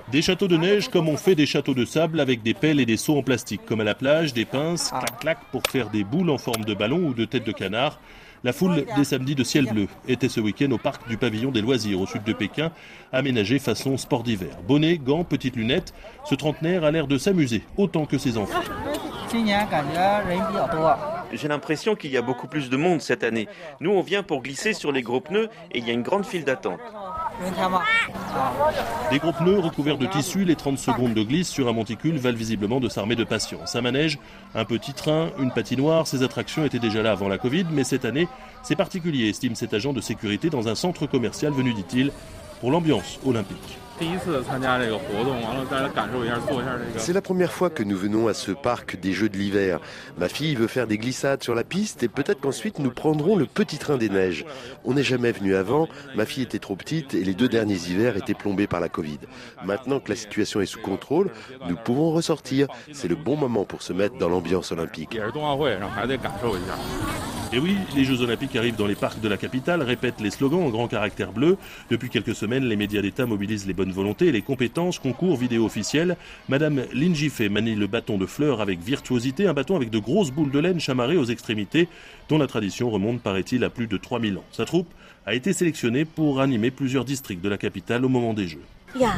Des châteaux de neige comme on fait des châteaux de sable avec des pelles et des seaux en plastique, comme à la plage, des pinces, clac-clac pour faire des boules en forme de ballon ou de tête de canard. La foule des samedis de ciel bleu était ce week-end au parc du pavillon des loisirs au sud de Pékin, aménagé façon sport d'hiver. Bonnet, gants, petites lunettes, ce trentenaire a l'air de s'amuser autant que ses enfants. J'ai l'impression qu'il y a beaucoup plus de monde cette année. Nous, on vient pour glisser sur les gros pneus et il y a une grande file d'attente. Des gros pneus recouverts de tissu, les 30 secondes de glisse sur un monticule valent visiblement de s'armer de patience. Un manège, un petit train, une patinoire, ces attractions étaient déjà là avant la Covid, mais cette année, c'est particulier, estime cet agent de sécurité dans un centre commercial venu, dit-il, pour l'ambiance olympique. C'est la première fois que nous venons à ce parc des Jeux de l'hiver. Ma fille veut faire des glissades sur la piste et peut-être qu'ensuite nous prendrons le petit train des neiges. On n'est jamais venu avant, ma fille était trop petite et les 2 derniers hivers étaient plombés par la Covid. Maintenant que la situation est sous contrôle, nous pouvons ressortir. C'est le bon moment pour se mettre dans l'ambiance olympique. Et oui, les Jeux Olympiques arrivent dans les parcs de la capitale, répètent les slogans en grand caractère bleu. Depuis quelques semaines, les médias d'État mobilisent les bonnes volontés et les compétences, concours vidéo officiels. Madame Lin Jifei manie le bâton de fleurs avec virtuosité, un bâton avec de grosses boules de laine chamarrées aux extrémités, dont la tradition remonte, paraît-il, à plus de 3000 ans. Sa troupe a été sélectionnée pour animer plusieurs districts de la capitale au moment des Jeux.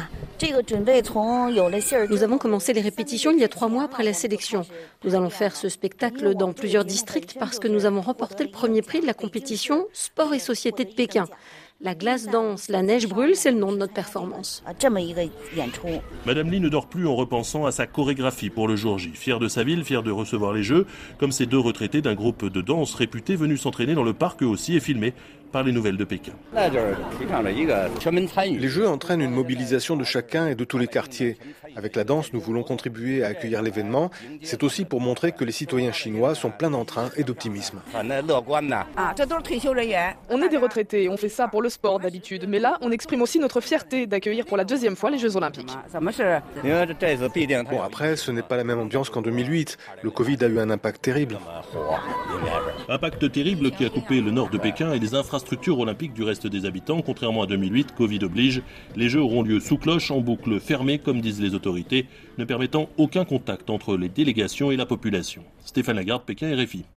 Nous avons commencé les répétitions il y a 3 mois après la sélection. Nous allons faire ce spectacle dans plusieurs districts parce que nous avons remporté le premier prix de la compétition Sport et Société de Pékin. La glace danse, la neige brûle, c'est le nom de notre performance. Madame Li ne dort plus en repensant à sa chorégraphie pour le jour J. Fière de sa ville, fière de recevoir les Jeux, comme ces 2 retraités d'un groupe de danse réputé venus s'entraîner dans le parc eux aussi et filmés par les Nouvelles de Pékin. Les Jeux entraînent une mobilisation de chacun et de tous les quartiers. Avec la danse, nous voulons contribuer à accueillir l'événement. C'est aussi pour montrer que les citoyens chinois sont pleins d'entrain et d'optimisme. On est des retraités, on fait ça pour le sport d'habitude. Mais là, on exprime aussi notre fierté d'accueillir pour la 2e fois les Jeux Olympiques. Bon, après, ce n'est pas la même ambiance qu'en 2008. Le Covid a eu un impact terrible. Impact terrible qui a coupé le nord de Pékin et les infrastructures olympiques du reste des habitants. Contrairement à 2008, Covid oblige, les Jeux auront lieu sous cloche, en boucle fermée, comme disent les autorités, ne permettant aucun contact entre les délégations et la population. Stéphane Lagarde, Pékin, RFI.